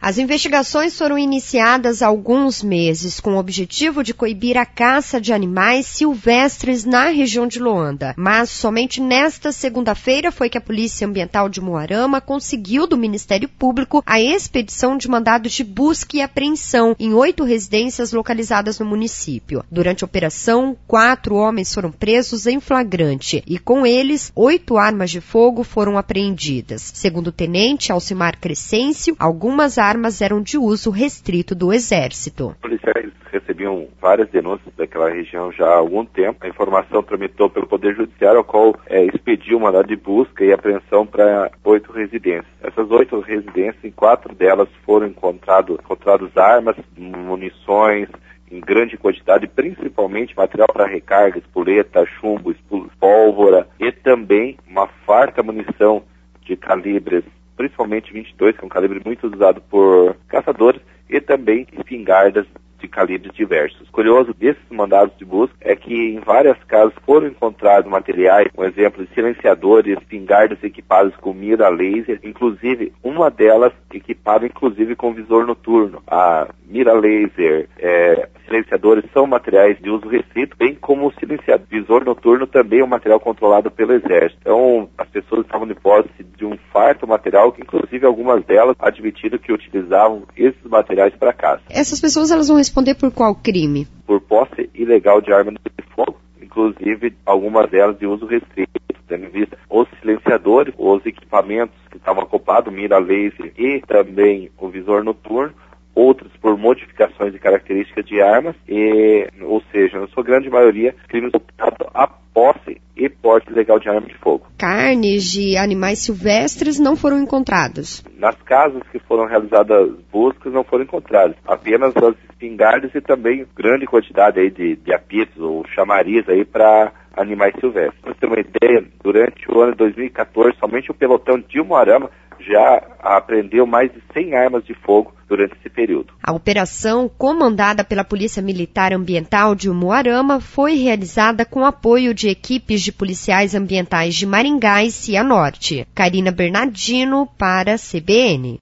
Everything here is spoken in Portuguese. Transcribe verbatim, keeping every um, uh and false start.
As investigações foram iniciadas há alguns meses com o objetivo de coibir a caça de animais silvestres na região de Loanda. Mas somente nesta segunda-feira foi que a Polícia Ambiental de Umuarama conseguiu do Ministério Público a expedição de mandados de busca e apreensão em oito residências localizadas no município. Durante a operação, quatro homens foram presos em flagrante e, com eles, oito armas de fogo foram apreendidas. Segundo o tenente Alcimar Crescêncio, algumas armas eram de uso restrito do Exército. Os policiais recebiam várias denúncias daquela região já há algum tempo. A informação tramitou pelo Poder Judiciário, ao qual é, expediu um mandado de busca e apreensão para oito residências. Essas oito residências, em quatro delas foram encontrado, encontradas armas, munições em grande quantidade, principalmente material para recarga, espoleta, chumbo, pólvora e também uma farta munição de calibres, principalmente vinte e dois, que é um calibre muito usado por caçadores, e também espingardas de calibres diversos. O curioso desses mandados de busca é que em várias casas foram encontrados materiais, um exemplo de silenciadores, espingardas equipadas com mira laser, inclusive uma delas equipada inclusive com visor noturno. A mira laser, é, silenciadores são materiais de uso restrito, bem como o silenciador. Visor noturno também é um material controlado pelo Exército. Então, as pessoas estavam de posse de um farto material, que inclusive algumas delas admitiram que utilizavam esses materiais para caça. Essas pessoas, elas vão responder por qual crime? Por posse ilegal de arma de fogo, inclusive algumas delas de uso restrito, tendo em vista os silenciadores, os equipamentos que estavam acoplados, mira laser e também o visor noturno, outros por modificações de características de armas, e, ou seja, na sua grande maioria, crimes voltados à posse e porte ilegal de arma de fogo. Carnes de animais silvestres não foram encontrados? Nas casas que foram realizadas buscas não foram encontradas, apenas as espingardas e também grande quantidade aí de, de apitos ou chamariz aí para animais silvestres. Para você ter uma ideia, durante o ano de dois mil e quatorze, somente o pelotão de Umuarama já apreendeu mais de cem armas de fogo durante esse período. A operação, comandada pela Polícia Militar Ambiental de Umuarama, foi realizada com apoio de equipes de policiais ambientais de Maringá e Cianorte. Karina Bernardino para a C B N.